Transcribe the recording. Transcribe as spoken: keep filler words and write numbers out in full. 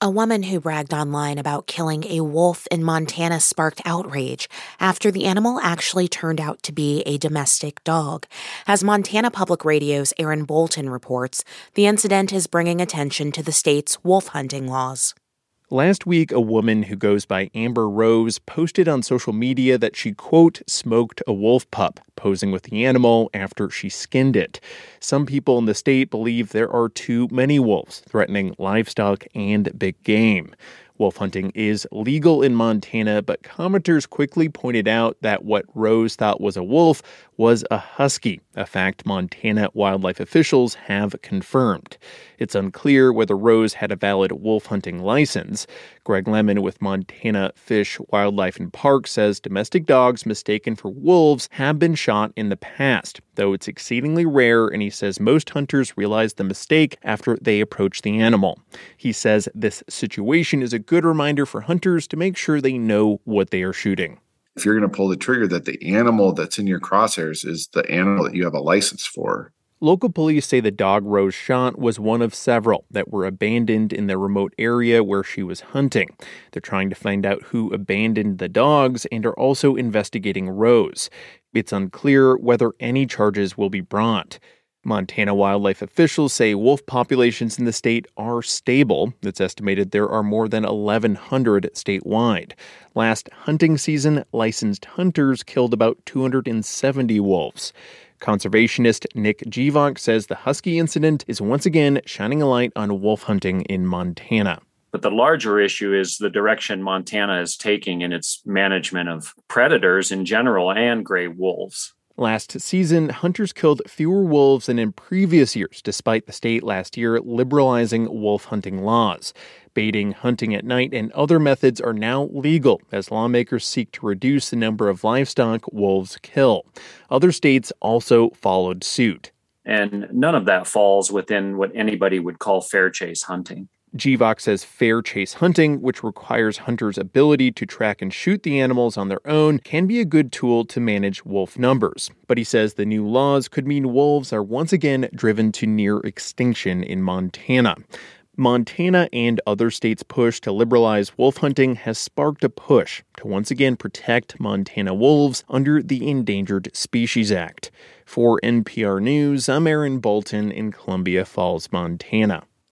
A woman who bragged online about killing a wolf in Montana sparked outrage after the animal actually turned out to be a domestic dog. As Montana Public Radio's Aaron Bolton reports, the incident is bringing attention to the state's wolf hunting laws. Last week, a woman who goes by Amber Rose posted on social media that she, quote, smoked a wolf pup, posing with the animal after she skinned it. Some people in the state believe there are too many wolves, threatening livestock and big game. Wolf hunting is legal in Montana, but commenters quickly pointed out that what Rose thought was a wolf was a husky, a fact Montana wildlife officials have confirmed. It's unclear whether Rose had a valid wolf hunting license. Greg Lemon with Montana Fish, Wildlife and Parks says domestic dogs mistaken for wolves have been shot in the past, though it's exceedingly rare, and he says most hunters realize the mistake after they approach the animal. He says this situation is a good reminder for hunters to make sure they know what they are shooting. If you're going to pull the trigger, that the animal that's in your crosshairs is the animal that you have a license for. Local police say the dog Rose shot was one of several that were abandoned in the remote area where she was hunting. They're trying to find out who abandoned the dogs and are also investigating Rose. It's unclear whether any charges will be brought. Montana wildlife officials say wolf populations in the state are stable. It's estimated there are more than eleven hundred statewide. Last hunting season, licensed hunters killed about two hundred seventy wolves. Conservationist Nick Givok says the husky incident is once again shining a light on wolf hunting in Montana. But the larger issue is the direction Montana is taking in its management of predators in general and gray wolves. Last season, hunters killed fewer wolves than in previous years, despite the state last year liberalizing wolf hunting laws. Baiting, hunting at night, and other methods are now legal as lawmakers seek to reduce the number of livestock wolves kill. Other states also followed suit. And none of that falls within what anybody would call fair chase hunting. Givok says fair chase hunting, which requires hunters' ability to track and shoot the animals on their own, can be a good tool to manage wolf numbers. But he says the new laws could mean wolves are once again driven to near extinction in Montana. Montana and other states' push to liberalize wolf hunting has sparked a push to once again protect Montana wolves under the Endangered Species Act. For N P R News, I'm Aaron Bolton in Columbia Falls, Montana.